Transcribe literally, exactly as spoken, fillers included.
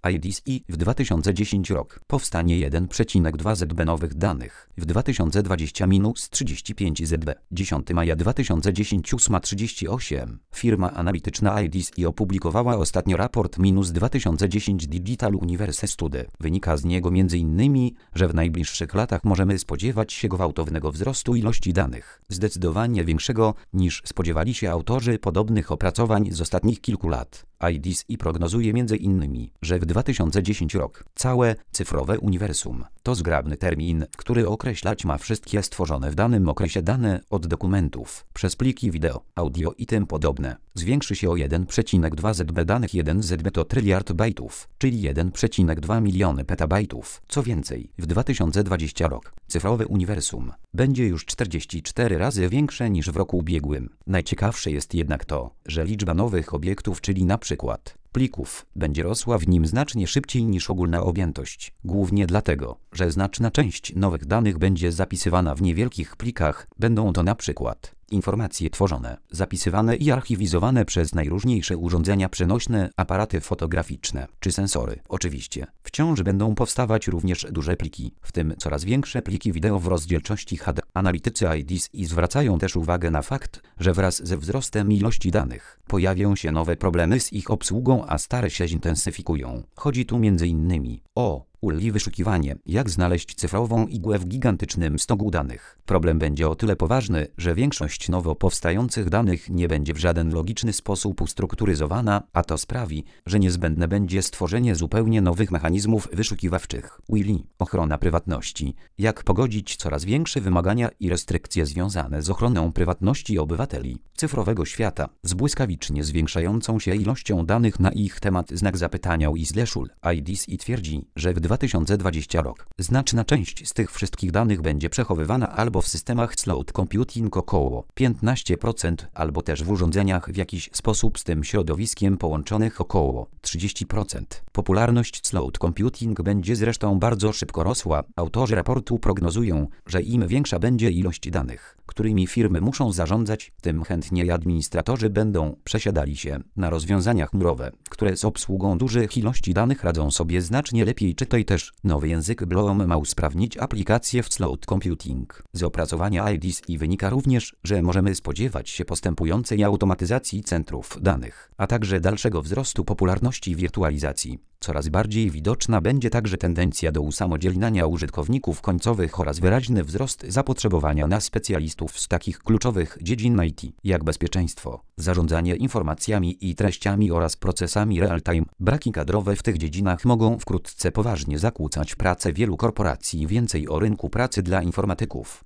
I D S I w dwa tysiące dziesiąty rok. Powstanie jeden przecinek dwa zetka nowych danych. W dwa tysiące dwudziestym minus trzydzieści pięć zetka. dziesiątego maja dwa tysiące dziesiątego ósma trzydzieści osiem. Firma analityczna I D S I opublikowała ostatnio raport minus dwa tysiące dziesięć Digital Universe Study. Wynika z niego między innymi, że w najbliższych latach możemy spodziewać się gwałtownego wzrostu ilości danych. Zdecydowanie większego niż spodziewali się autorzy podobnych opracowań z ostatnich kilku lat. I D S I prognozuje między innymi, że w dwa tysiące dziesiąty rok całe cyfrowe uniwersum to zgrabny termin, który określać ma wszystkie stworzone w danym okresie dane od dokumentów, przez pliki wideo, audio i tym podobne. Zwiększy się o jeden przecinek dwa zetka danych. jeden zetka to tryliard bajtów, czyli jeden przecinek dwa miliony petabajtów. Co więcej, w dwa tysiące dwudziestym rok cyfrowe uniwersum będzie już czterdzieści cztery razy większe niż w roku ubiegłym. Najciekawsze jest jednak to, że liczba nowych obiektów, czyli na przykład plików, będzie rosła w nim znacznie szybciej niż ogólna objętość. Głównie dlatego, że znaczna część nowych danych będzie zapisywana w niewielkich plikach. Będą to na przykład informacje tworzone, zapisywane i archiwizowane przez najróżniejsze urządzenia przenośne, aparaty fotograficzne czy sensory. Oczywiście, wciąż będą powstawać również duże pliki, w tym coraz większe pliki wideo w rozdzielczości H D. Analitycy I D S I zwracają też uwagę na fakt, że wraz ze wzrostem ilości danych pojawią się nowe problemy z ich obsługą, a stare się zintensyfikują. Chodzi tu między innymi o U L I wyszukiwanie, jak znaleźć cyfrową igłę w gigantycznym stogu danych. Problem będzie o tyle poważny, że większość nowo powstających danych nie będzie w żaden logiczny sposób ustrukturyzowana, a to sprawi, że niezbędne będzie stworzenie zupełnie nowych mechanizmów wyszukiwawczych. U L I, ochrona prywatności. Jak pogodzić coraz większe wymagania i restrykcje związane z ochroną prywatności obywateli cyfrowego świata z błyskawicznie zwiększającą się ilością danych na ich temat? Znak zapytania. Isleszul. I D S I twierdzi, że w dwa tysiące dwudziestym rok znaczna część z tych wszystkich danych będzie przechowywana albo w systemach cloud computing około piętnaście procent, albo też w urządzeniach w jakiś sposób z tym środowiskiem połączonych około trzydzieści procent. Popularność cloud computing będzie zresztą bardzo szybko rosła. Autorzy raportu prognozują, że im większa będzie ilość danych, którymi firmy muszą zarządzać, tym chętniej administratorzy będą przesiadali się na rozwiązania chmurowe, które z obsługą dużych ilości danych radzą sobie znacznie lepiej. Czytaj też nowy język Bloom ma usprawnić aplikacje w cloud computing. Z opracowania I D S I wynika również, że możemy spodziewać się postępującej automatyzacji centrów danych, a także dalszego wzrostu popularności wirtualizacji. Coraz bardziej widoczna będzie także tendencja do usamodzielniania użytkowników końcowych oraz wyraźny wzrost zapotrzebowania na specjalistów z takich kluczowych dziedzin I T, jak bezpieczeństwo, zarządzanie informacjami i treściami oraz procesami real-time. Braki kadrowe w tych dziedzinach mogą wkrótce poważnie zakłócać pracę wielu korporacji. Więcej o rynku pracy dla informatyków.